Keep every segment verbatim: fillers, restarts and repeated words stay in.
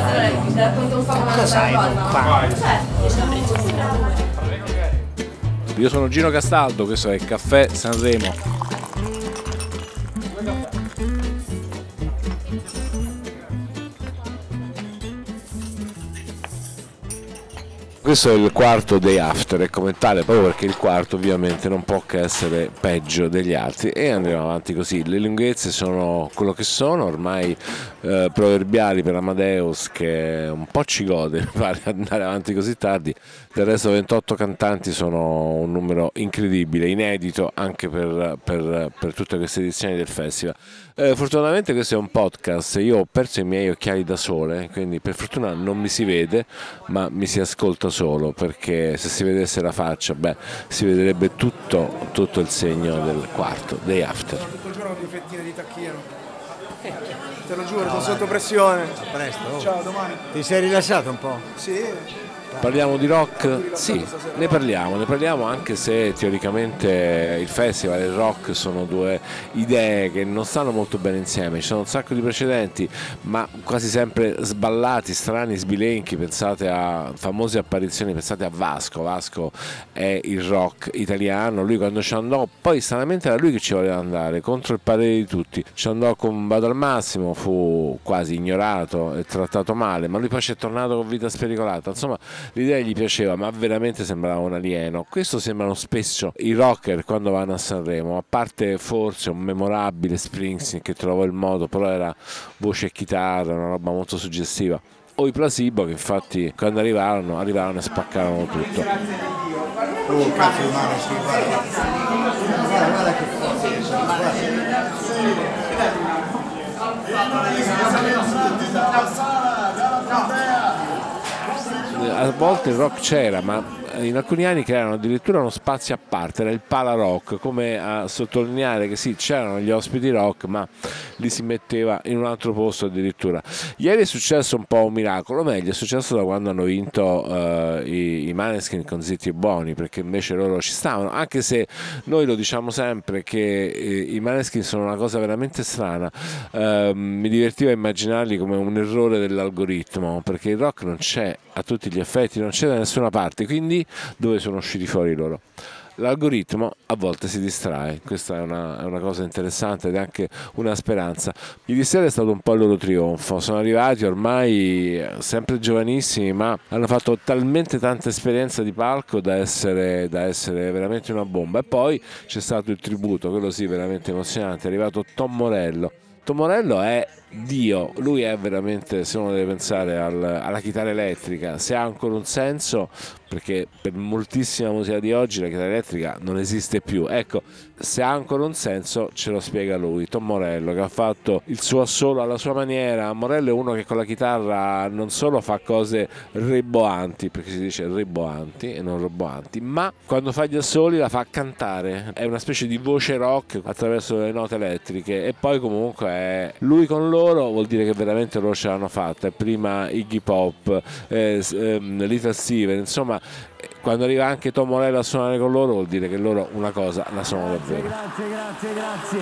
Ti racconto un po' come è andata la Io sono Gino Castaldo, questo è Caffè Sanremo. Questo è il quarto day after e come tale, proprio perché il quarto ovviamente non può che essere peggio degli altri, e andremo avanti così. Le lunghezze sono quello che sono, ormai eh, proverbiali per Amadeus, che un po' ci gode fare andare avanti così tardi. Del resto ventotto cantanti sono un numero incredibile, inedito anche per, per, per tutte queste edizioni del festival. Eh, fortunatamente questo è un podcast, io ho perso i miei occhiali da sole, quindi per fortuna non mi si vede, ma mi si ascolta solo, perché se si vedesse la faccia, beh, si vedrebbe tutto, tutto il segno del quarto day after. Tutto il giorno di fettine di tacchino. Te lo giuro, sono sotto pressione. A presto. Oh. Ciao, domani. Ti sei rilassato un po'? Sì. Parliamo di rock? Sì, ne parliamo, ne parliamo anche se teoricamente il festival e il rock sono due idee che non stanno molto bene insieme. Ci sono un sacco di precedenti, ma quasi sempre sballati, strani, sbilenchi. Pensate a famose apparizioni, pensate a Vasco. Vasco è il rock italiano, lui quando ci andò, poi stranamente era lui che ci voleva andare, contro il parere di tutti. Ci andò con Vado al Massimo, fu quasi ignorato e trattato male, ma lui poi ci è tornato con Vita Spericolata. Insomma, l'idea gli piaceva, ma veramente sembrava un alieno. Questo sembrano spesso i rocker quando vanno a Sanremo, a parte forse un memorabile Springsteen che trovò il modo, però era voce e chitarra, una roba molto suggestiva, o i Placebo che infatti quando arrivarono arrivarono e spaccarono tutto. Oh cazzo di mano, sì, guarda. Guarda, guarda che A volte il rock c'era, ma in alcuni anni crearono addirittura uno spazio a parte, era il Pala Rock, come a sottolineare che sì, c'erano gli ospiti rock, ma li si metteva in un altro posto addirittura. Ieri è successo un po' un miracolo, o meglio è successo da quando hanno vinto uh, i, i Maneskin con Zitti e Buoni, perché invece loro ci stavano, anche se noi lo diciamo sempre che eh, i Maneskin sono una cosa veramente strana. Uh, mi divertiva immaginarli come un errore dell'algoritmo, perché il rock non c'è a tutti gli effetti, non c'è da nessuna parte, quindi dove sono usciti fuori loro? L'algoritmo a volte si distrae, questa è una, è una cosa interessante ed è anche una speranza. Ieri sera è stato un po' il loro trionfo, sono arrivati ormai sempre giovanissimi, ma hanno fatto talmente tanta esperienza di palco da essere, da essere veramente una bomba. E poi c'è stato il tributo, quello sì veramente emozionante, è arrivato Tom Morello. Tom Morello è Dio, lui è veramente, se uno deve pensare al, alla chitarra elettrica, se ha ancora un senso, perché per moltissima musica di oggi la chitarra elettrica non esiste più, ecco, se ha ancora un senso ce lo spiega lui, Tom Morello, che ha fatto il suo assolo alla sua maniera. Morello è uno che con la chitarra non solo fa cose reboanti, perché si dice reboanti e non roboanti, ma quando fa gli assoli la fa cantare, è una specie di voce rock attraverso le note elettriche, e poi comunque è lui con loro, vuol dire che veramente loro ce l'hanno fatta. Prima Iggy Pop, eh, ehm, Little Steven, insomma, quando arriva anche Tom Morello a suonare con loro vuol dire che loro una cosa la sono davvero. Grazie, grazie, grazie.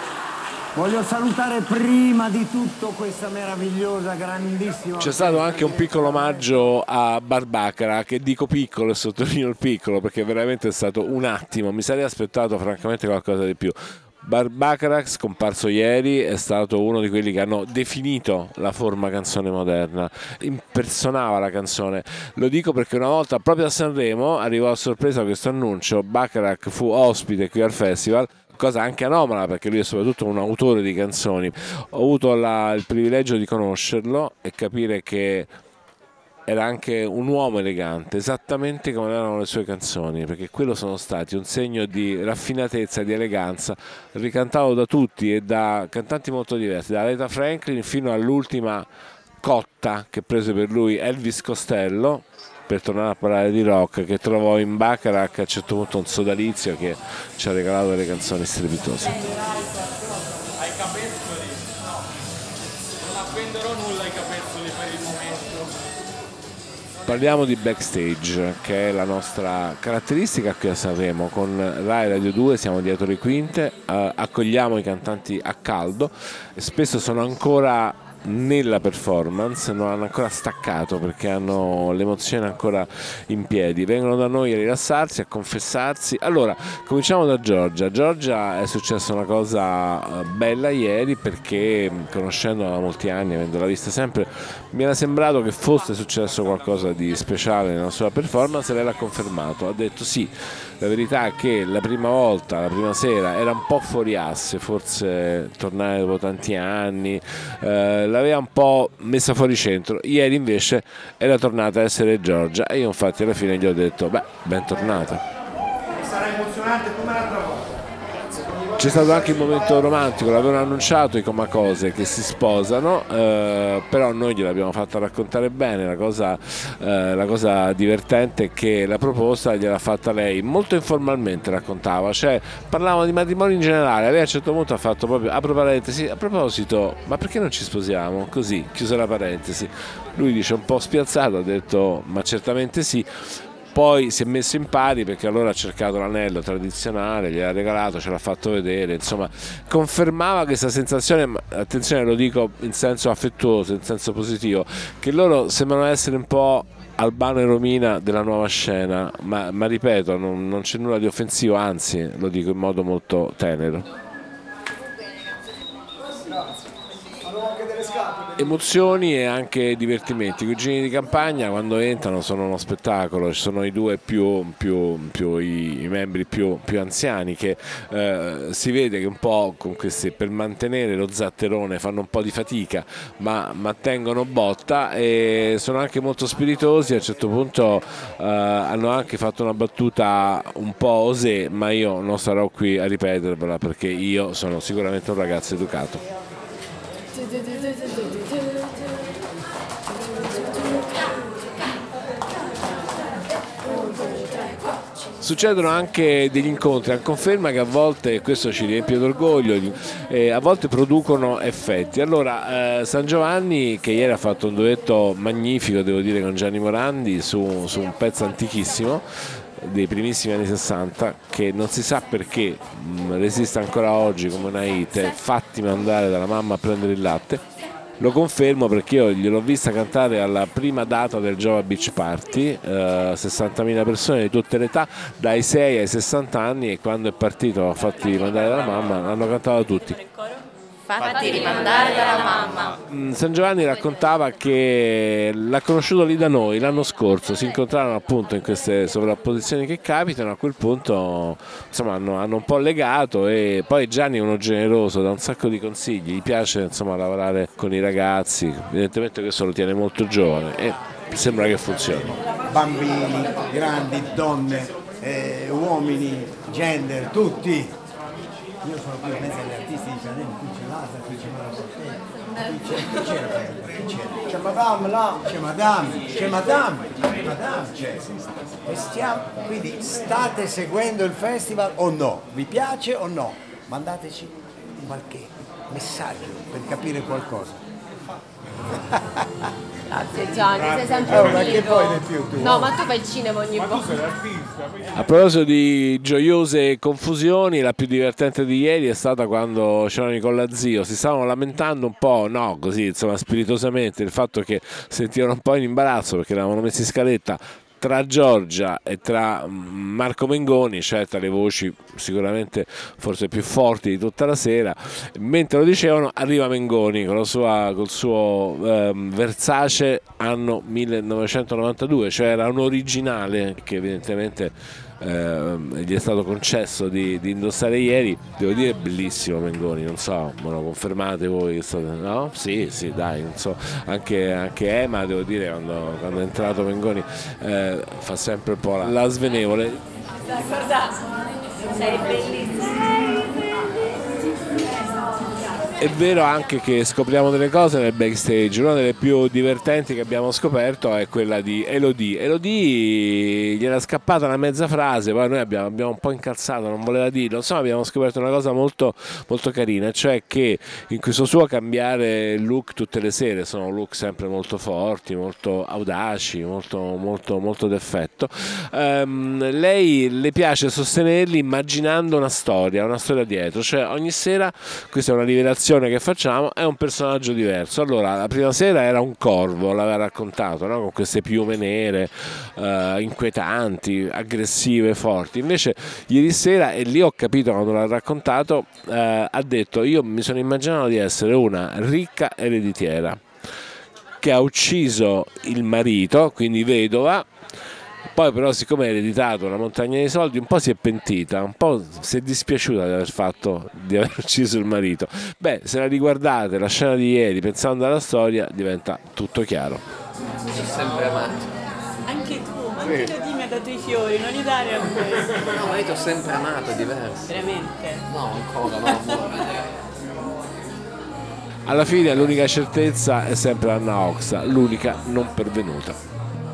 Voglio salutare prima di tutto questa meravigliosa, grandissima... C'è stato anche un piccolo omaggio a Barbaccara, che dico piccolo e sottolineo il piccolo perché veramente è stato un attimo, mi sarei aspettato francamente qualcosa di più. Barbaccara, scomparso ieri, è stato uno di quelli che hanno definito la forma canzone moderna, impersonava la canzone. Lo dico perché una volta proprio a Sanremo arrivò a sorpresa questo annuncio: Bacharach fu ospite qui al festival, cosa anche anomala perché lui è soprattutto un autore di canzoni. Ho avuto la, il privilegio di conoscerlo e capire che era anche un uomo elegante, esattamente come erano le sue canzoni, perché quello sono stati un segno di raffinatezza, di eleganza, ricantato da tutti e da cantanti molto diversi, da Aretha Franklin fino all'ultima cotta che prese per lui Elvis Costello, per tornare a parlare di rock, che trovò in Bacharach a un certo punto un sodalizio che ci ha regalato delle canzoni strepitose. Ai capezzoli? No, non appenderò nulla ai capezzoli per il momento. Parliamo di backstage, che è la nostra caratteristica qui a Sanremo. Con Rai Radio due siamo dietro le quinte, eh, accogliamo i cantanti a caldo e spesso sono ancora nella performance, non hanno ancora staccato perché hanno l'emozione ancora in piedi, vengono da noi a rilassarsi, a confessarsi. Allora cominciamo da Giorgia. Giorgia è successa una cosa bella ieri, perché conoscendola da molti anni, avendola vista sempre, mi era sembrato che fosse successo qualcosa di speciale nella sua performance e lei l'ha confermato, ha detto sì, la verità è che la prima volta, la prima sera era un po' fuori asse, forse tornare dopo tanti anni, eh, l'aveva un po' messa fuori centro. Ieri invece era tornata a essere Giorgia e io infatti alla fine gli ho detto beh, bentornata. Sarà emozionante come l'altra volta. C'è stato anche il momento romantico, l'avevano annunciato i Comacose che si sposano, eh, però noi gliel'abbiamo fatta raccontare bene. La cosa, eh, la cosa divertente è che la proposta gliel'ha fatta lei, molto informalmente raccontava, cioè parlavano di matrimonio in generale. Lei a un certo punto ha fatto proprio, apro parentesi, a proposito, ma perché non ci sposiamo? Così, chiusa la parentesi. Lui dice un po' spiazzato, ha detto ma certamente sì. Poi si è messo in pari perché allora ha cercato l'anello tradizionale, gliel'ha regalato, ce l'ha fatto vedere, insomma confermava questa sensazione, ma attenzione, lo dico in senso affettuoso, in senso positivo, che loro sembrano essere un po' Albano e Romina della nuova scena, ma, ma ripeto, non, non c'è nulla di offensivo, anzi lo dico in modo molto tenero. Emozioni e anche divertimenti. I cugini di campagna quando entrano sono uno spettacolo, ci sono i due più, più, più i, i membri più, più anziani che eh, si vede che un po' con questi, per mantenere lo zatterone fanno un po' di fatica, ma, ma tengono botta e sono anche molto spiritosi. A un certo punto eh, hanno anche fatto una battuta un po' osé, ma io non sarò qui a ripetervela perché io sono sicuramente un ragazzo educato. Succedono anche degli incontri, a conferma che a volte, questo ci riempie d'orgoglio, eh, a volte producono effetti. Allora eh, San Giovanni, che ieri ha fatto un duetto magnifico, devo dire, con Gianni Morandi su, su un pezzo antichissimo dei primissimi anni sessanta, che non si sa perché mh, resiste ancora oggi come una ite, fatti mandare dalla mamma a prendere il latte. Lo confermo perché io gliel'ho vista cantare alla prima data del Jova Beach Party, eh, sessantamila persone di tutte le età, dai sei ai sessanta anni, e quando è partito a fatti mandare dalla mamma hanno cantato tutti. Fatti rimandare dalla mamma. San Giovanni raccontava che l'ha conosciuto lì da noi l'anno scorso, si incontrarono appunto in queste sovrapposizioni che capitano, a quel punto insomma hanno, hanno un po' legato, e poi Gianni è uno generoso, dà un sacco di consigli, gli piace insomma lavorare con i ragazzi, evidentemente questo lo tiene molto giovane e sembra che funzioni. Bambini, grandi, donne, eh, uomini, gender, tutti. Io sono qui in mezzo agli artisti di Sanremo, qui c'è l'altra, qui c'è Mara Portella, qui c'è, chi c'era, chi c'era? C'è Madame là, c'è Madame, c'è Madame, Madame c'è. E stiamo, quindi state seguendo il festival o no? Vi piace o no? Mandateci qualche messaggio per capire qualcosa. Grazie Gianni, sei sempre Oh, un ma che vivo. vuoi di più tu? No, ma tu fai il cinema ogni volta. A proposito di gioiose confusioni, la più divertente di ieri è stata quando c'erano i Collazio, si stavano lamentando un po', no, così insomma spiritosamente, il fatto che sentivano un po' in imbarazzo perché l'avevano messi in scaletta tra Giorgia e tra Marco Mengoni, cioè tra le voci sicuramente forse più forti di tutta la sera. Mentre lo dicevano, arriva Mengoni con la sua, col suo ehm, Versace anno millenovecentonovantadue, cioè era un originale che evidentemente eh, gli è stato concesso di, di indossare ieri. Devo dire bellissimo Mengoni, non so, me lo confermate voi? No? Sì, sì, dai, non so. Anche, anche Ema, devo dire, quando, quando è entrato Mengoni eh, fa sempre un po' la, la svenevole. Guarda, sei bellissimo. È vero anche che scopriamo delle cose nel backstage. Una delle più divertenti che abbiamo scoperto è quella di Elodie. Elodie gli era scappata una mezza frase, poi noi abbiamo, abbiamo un po' incalzato, non voleva dirlo, insomma abbiamo scoperto una cosa molto, molto carina, cioè che in questo suo cambiare look tutte le sere, sono look sempre molto forti, molto audaci, molto, molto, molto d'effetto, um, lei le piace sostenerli immaginando una storia, una storia dietro, cioè ogni sera, questa è una rivelazione lezione che facciamo è un personaggio diverso. Allora, la prima sera era un corvo, l'aveva raccontato, no? Con queste piume nere, eh, inquietanti, aggressive, forti. Invece ieri sera, e lì ho capito quando l'ha raccontato, eh, ha detto: io mi sono immaginato di essere una ricca ereditiera che ha ucciso il marito, quindi vedova. Poi però, siccome ha ereditato una montagna di soldi, un po' si è pentita, un po' si è dispiaciuta di aver fatto, di aver ucciso il marito. Beh, se la riguardate la scena di ieri, pensando alla storia, diventa tutto chiaro. Ti ho sempre amato. Anche tu, anche sì. Ti mi ha dato i fiori, non li dare a me. No, ma io ti ho sempre amato, è diverso. Veramente? No, ancora no. Alla fine l'unica certezza è sempre Anna Oxa, l'unica non pervenuta.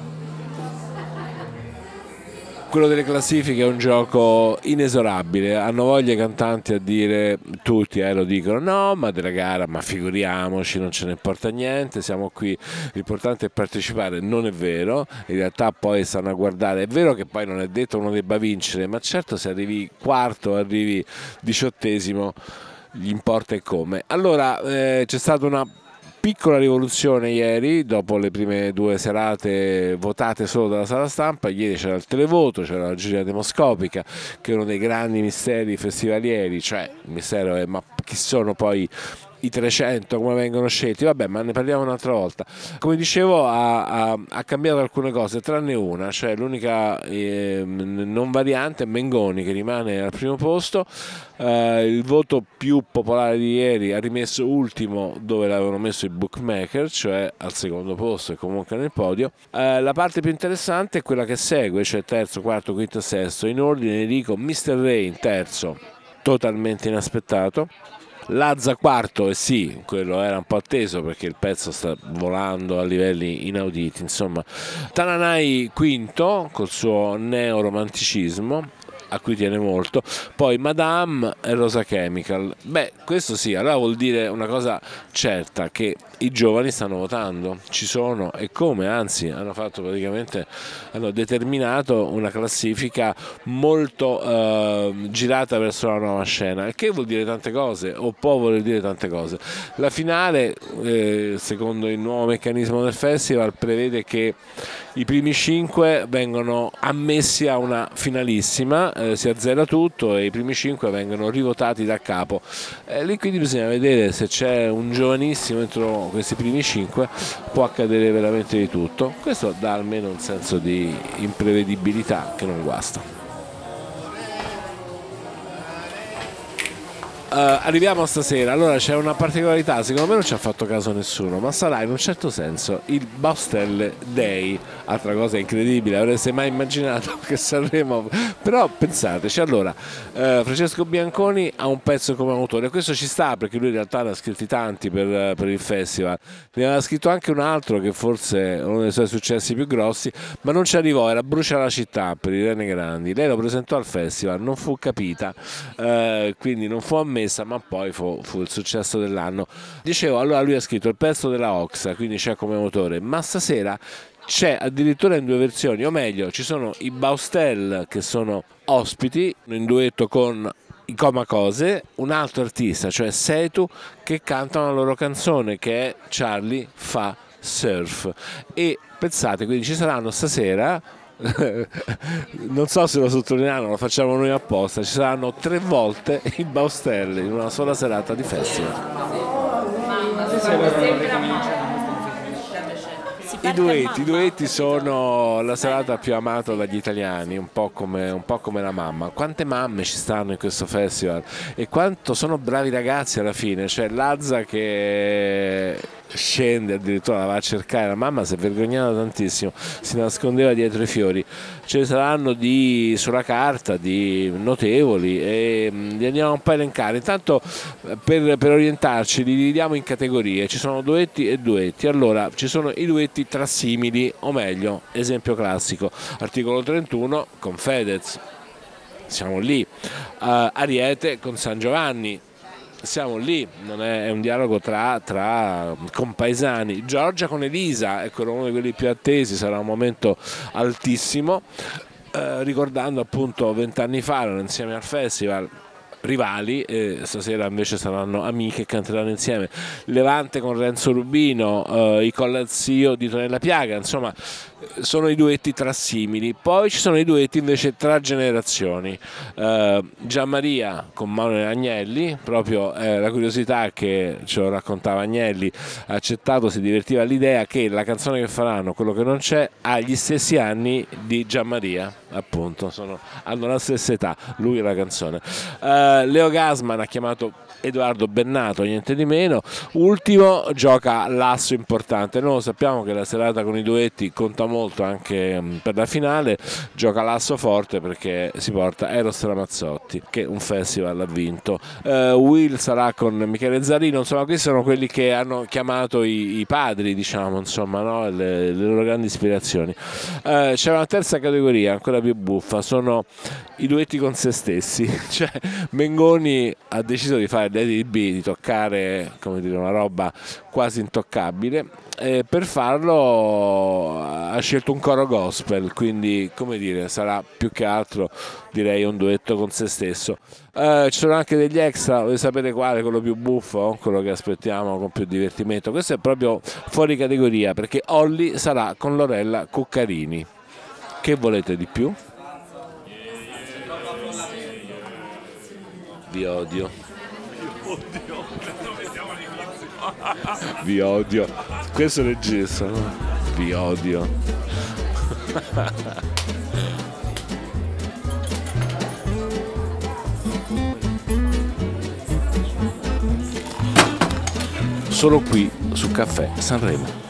Quello delle classifiche è un gioco inesorabile, hanno voglia i cantanti a dire, tutti eh, lo dicono, no ma della gara, ma figuriamoci, non ce ne importa niente, siamo qui, l'importante è partecipare. Non è vero, in realtà poi stanno a guardare, è vero che poi non è detto uno debba vincere, ma certo se arrivi quarto, arrivi diciottesimo, gli importa e come. Allora eh, c'è stata una piccola rivoluzione ieri, dopo le prime due serate votate solo dalla sala stampa. Ieri c'era il televoto, c'era la giuria demoscopica, che è uno dei grandi misteri festivalieri, cioè il mistero è ma chi sono poi i trecento, come vengono scelti, vabbè, ma ne parliamo un'altra volta. Come dicevo, ha, ha, ha cambiato alcune cose, tranne una, cioè l'unica eh, non variante è Mengoni, che rimane al primo posto. Eh, il voto più popolare di ieri ha rimesso ultimo dove l'avevano messo i bookmaker, cioè al secondo posto e comunque nel podio. Eh, la parte più interessante è quella che segue, cioè terzo, quarto, quinto e sesto. In ordine dico mister Rain terzo, totalmente inaspettato. Lazza quarto, e sì, quello era un po' atteso perché il pezzo sta volando a livelli inauditi, insomma. Tananai quinto col suo neoromanticismo, a cui tiene molto, poi Madame e Rosa Chemical. Beh, questo sì, allora vuol dire una cosa certa, che i giovani stanno votando, ci sono, e come, anzi hanno fatto praticamente, hanno determinato una classifica molto eh, girata verso la nuova scena, il che vuol dire tante cose, o può voler dire tante cose. La finale, eh, secondo il nuovo meccanismo del festival, prevede che i primi cinque vengono ammessi a una finalissima, eh, si azzera tutto e i primi cinque vengono rivotati da capo. Eh, lì quindi bisogna vedere se c'è un giovanissimo entro questi primi cinque, può accadere veramente di tutto. Questo dà almeno un senso di imprevedibilità che non guasta. Uh, arriviamo a stasera. Allora c'è una particolarità, secondo me non ci ha fatto caso nessuno, ma sarà in un certo senso il Baustelle Day. Altra cosa incredibile, avreste mai immaginato che Sanremo? Però pensateci. Allora uh, Francesco Bianconi ha un pezzo come autore, questo ci sta perché lui in realtà ne ha scritti tanti per, per il festival, ne aveva scritto anche un altro che forse è uno dei suoi successi più grossi, ma non ci arrivò, era Brucia la città per Irene Grandi. Lei lo presentò al festival, non fu capita, uh, quindi non fu ammessa, ma poi fu, fu il successo dell'anno. Dicevo, allora lui ha scritto il pezzo della Oxa, quindi c'è come autore, ma stasera c'è addirittura in due versioni, o meglio ci sono i Baustelle che sono ospiti in duetto con i Comacose, un altro artista, cioè Setu, che canta una loro canzone che è Charlie fa surf. E pensate, quindi ci saranno stasera, non so se lo sottolineranno, lo facciamo noi apposta, ci saranno tre volte i Baustelle in una sola serata di festival. I duetti, i duetti sono la serata più amata dagli italiani, un po' come, un po' come la mamma. Quante mamme ci stanno in questo festival e quanto sono bravi ragazzi alla fine. C'è Lazza che scende, addirittura la va a cercare, la mamma si è vergognata tantissimo, si nascondeva dietro i fiori. Ce ne saranno di sulla carta di notevoli e li andiamo un po' a elencare. Intanto per, per orientarci li dividiamo in categorie, ci sono duetti e duetti. Allora ci sono i duetti tra simili, o meglio, esempio classico, articolo trentuno con Fedez, siamo lì, uh, Ariete con San Giovanni, siamo lì, non è, è un dialogo tra, tra compaesani. Giorgia con Elisa, ecco, uno di quelli più attesi, sarà un momento altissimo, eh, ricordando appunto vent'anni fa erano insieme al festival, rivali, e stasera invece saranno amiche e canteranno insieme. Levante con Renzo Rubino, eh, i Collazzio di Tonella Piaga, insomma sono i duetti tra simili. Poi ci sono i duetti invece tra generazioni, eh, Gianmaria con Manuel Agnelli, proprio eh, la curiosità che ce lo raccontava Agnelli, ha accettato, si divertiva all'idea che la canzone che faranno, Quello che non c'è, ha gli stessi anni di Gianmaria, appunto, sono, hanno la stessa età, lui e la canzone. eh, Leo Gasman ha chiamato Edoardo Bennato, niente di meno. Ultimo gioca l'asso importante, noi sappiamo che la serata con i duetti conta molto anche per la finale, gioca l'asso forte perché si porta Eros Ramazzotti, che un festival ha vinto. uh, Will sarà con Michele Zarino, insomma questi sono quelli che hanno chiamato i, i padri, diciamo, insomma, no? le, le loro grandi ispirazioni. Uh, c'è una terza categoria ancora più buffa, sono i duetti con se stessi, cioè Mengoni ha deciso di fare l'E D B, di toccare, come dire, una roba quasi intoccabile, e per farlo ha scelto un coro gospel, quindi, come dire, sarà più che altro, direi, un duetto con se stesso. Uh, ci sono anche degli extra, volete sapere quale? Quello più buffo, quello che aspettiamo con più divertimento. Questo è proprio fuori categoria, perché Olli sarà con Lorella Cuccarini. Che volete di più? Vi odio. Vi odio. Questo è il gesto, no? Vi odio. Solo qui su Caffè Sanremo.